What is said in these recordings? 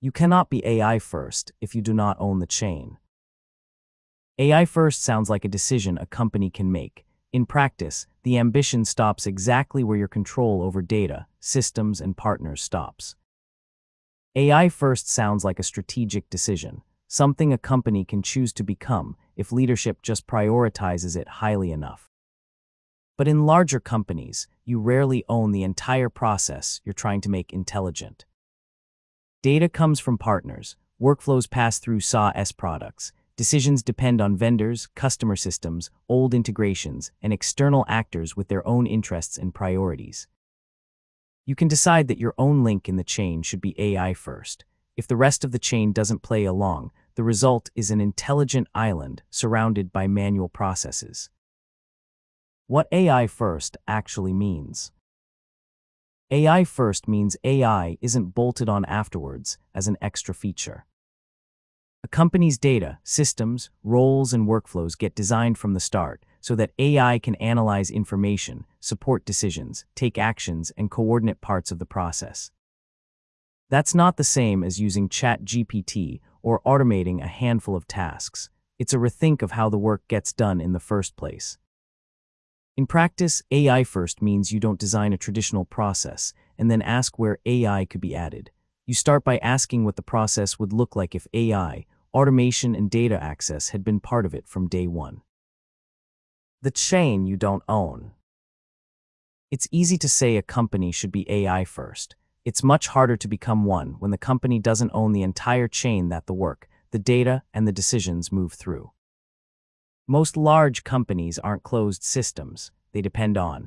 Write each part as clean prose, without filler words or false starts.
You cannot be AI first if you do not own the chain. AI first sounds like a decision a company can make. In practice, the ambition stops exactly where your control over data, systems, and partners stops. AI first sounds like a strategic decision, something a company can choose to become if leadership just prioritizes it highly enough. But in larger companies, you rarely own the entire process you're trying to make intelligent. Data comes from partners, workflows pass through SaaS products, decisions depend on vendors, customer systems, old integrations, and external actors with their own interests and priorities. You can decide that your own link in the chain should be AI first. If the rest of the chain doesn't play along, the result is an intelligent island surrounded by manual processes. What AI first actually means. AI first means AI isn't bolted on afterwards as an extra feature. A company's data, systems, roles, and workflows get designed from the start so that AI can analyze information, support decisions, take actions, and coordinate parts of the process. That's not the same as using ChatGPT or automating a handful of tasks. It's a rethink of how the work gets done in the first place. In practice, AI first means you don't design a traditional process and then ask where AI could be added. You start by asking what the process would look like if AI, automation, and data access had been part of it from day one. The chain you don't own. It's easy to say a company should be AI first. It's much harder to become one when the company doesn't own the entire chain that the work, the data, and the decisions move through. Most large companies aren't closed systems. They depend on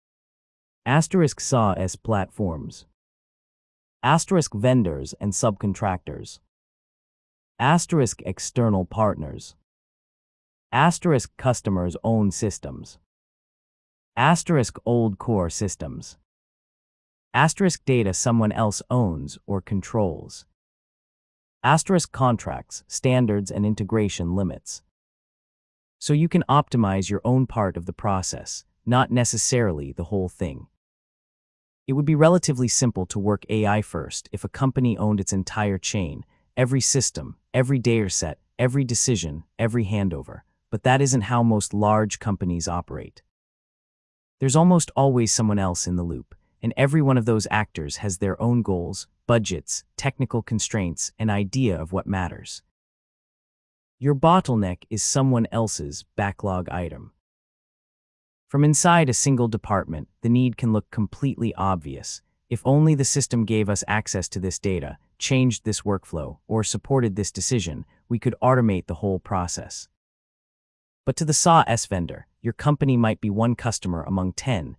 SaaS platforms, vendors and subcontractors, external partners, customers' own systems, old core systems, data someone else owns or controls, contracts, standards, and integration limits. So you can optimize your own part of the process, not necessarily the whole thing. It would be relatively simple to work AI first if a company owned its entire chain, every system, every data set, every decision, every handover. But that isn't how most large companies operate. There's almost always someone else in the loop, and every one of those actors has their own goals, budgets, technical constraints, and idea of what matters. Your bottleneck is someone else's backlog item. From inside a single department, the need can look completely obvious. If only the system gave us access to this data, changed this workflow, or supported this decision, we could automate the whole process. But to the SaaS vendor, your company might be one customer among 10,000.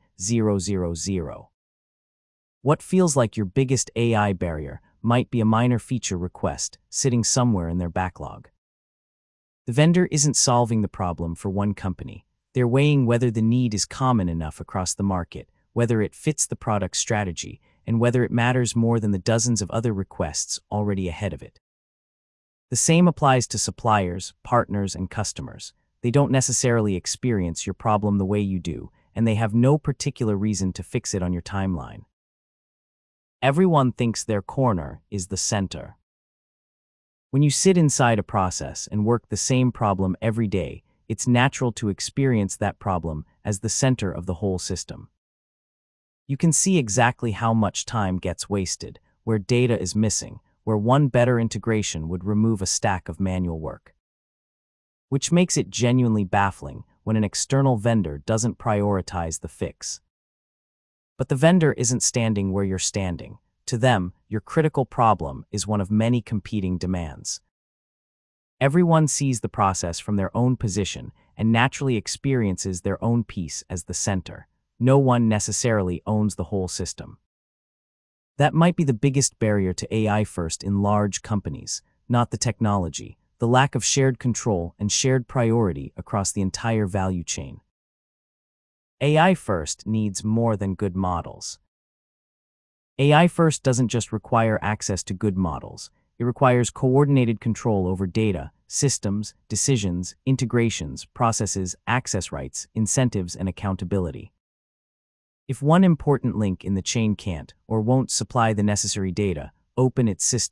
What feels like your biggest AI barrier might be a minor feature request sitting somewhere in their backlog. The vendor isn't solving the problem for one company. They're weighing whether the need is common enough across the market, whether it fits the product strategy, and whether it matters more than the dozens of other requests already ahead of it. The same applies to suppliers, partners, and customers. They don't necessarily experience your problem the way you do, and they have no particular reason to fix it on your timeline. Everyone thinks their corner is the center. When you sit inside a process and work the same problem every day, it's natural to experience that problem as the center of the whole system. You can see exactly how much time gets wasted, where data is missing, where one better integration would remove a stack of manual work. Which makes it genuinely baffling when an external vendor doesn't prioritize the fix. But the vendor isn't standing where you're standing. To them, your critical problem is one of many competing demands. Everyone sees the process from their own position and naturally experiences their own piece as the center. No one necessarily owns the whole system. That might be the biggest barrier to AI first in large companies, not the technology, the lack of shared control and shared priority across the entire value chain. AI first needs more than good models. AI first doesn't just require access to good models. It requires coordinated control over data, systems, decisions, integrations, processes, access rights, incentives, and accountability. If one important link in the chain can't or won't supply the necessary data, open its system,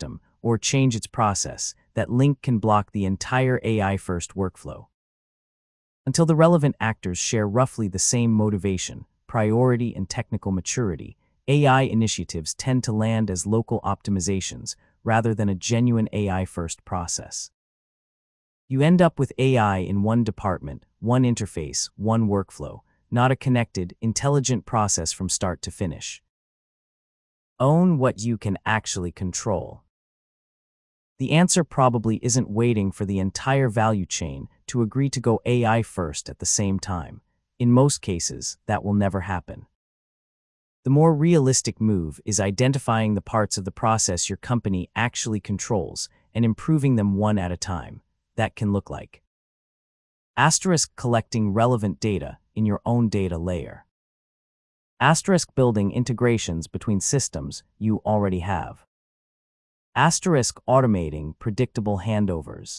or change its process, that link can block the entire AI-first workflow. Until the relevant actors share roughly the same motivation, priority, and technical maturity, AI initiatives tend to land as local optimizations rather than a genuine AI-first process. You end up with AI in one department, one interface, one workflow, not a connected, intelligent process from start to finish. Own what you can actually control. The answer probably isn't waiting for the entire value chain to agree to go AI first at the same time. In most cases, that will never happen. The more realistic move is identifying the parts of the process your company actually controls and improving them one at a time. That can look like collecting relevant data in your own data layer. Building integrations between systems you already have. Automating predictable handovers.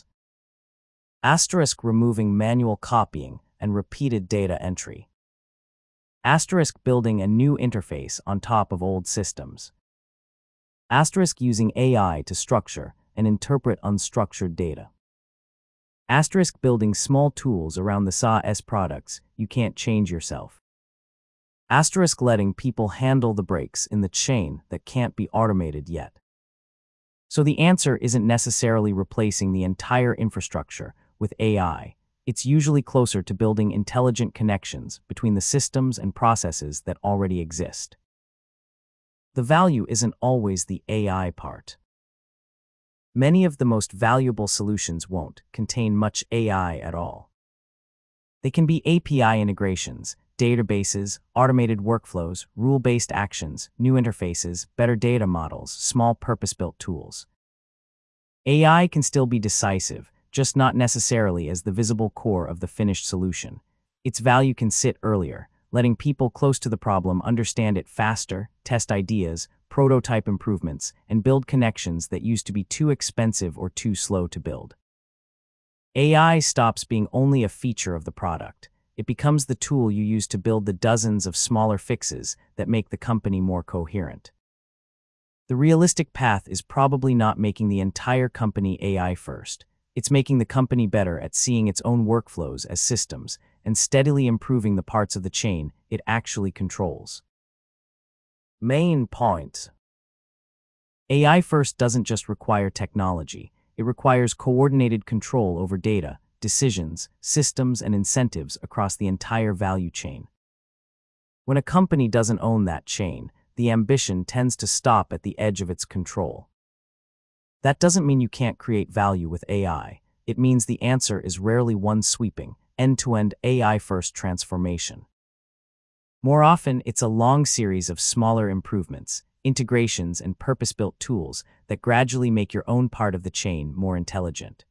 Removing manual copying and repeated data entry. Building a new interface on top of old systems. Using AI to structure and interpret unstructured data. Building small tools around the SaaS products you can't change yourself. Letting people handle the breaks in the chain that can't be automated yet. So the answer isn't necessarily replacing the entire infrastructure with AI. It's usually closer to building intelligent connections between the systems and processes that already exist. The value isn't always the AI part. Many of the most valuable solutions won't contain much AI at all. They can be API integrations, databases, automated workflows, rule-based actions, new interfaces, better data models, small purpose-built tools. AI can still be decisive, just not necessarily as the visible core of the finished solution. Its value can sit earlier, letting people close to the problem understand it faster, test ideas, prototype improvements, and build connections that used to be too expensive or too slow to build. AI stops being only a feature of the product. It becomes the tool you use to build the dozens of smaller fixes that make the company more coherent. The realistic path is probably not making the entire company AI first. It's making the company better at seeing its own workflows as systems and steadily improving the parts of the chain it actually controls. Main point. AI first doesn't just require technology. It requires coordinated control over data, decisions, systems, and incentives across the entire value chain. When a company doesn't own that chain, the ambition tends to stop at the edge of its control. That doesn't mean you can't create value with AI. It means the answer is rarely one sweeping, end-to-end AI-first transformation. More often, it's a long series of smaller improvements, integrations, and purpose-built tools that gradually make your own part of the chain more intelligent.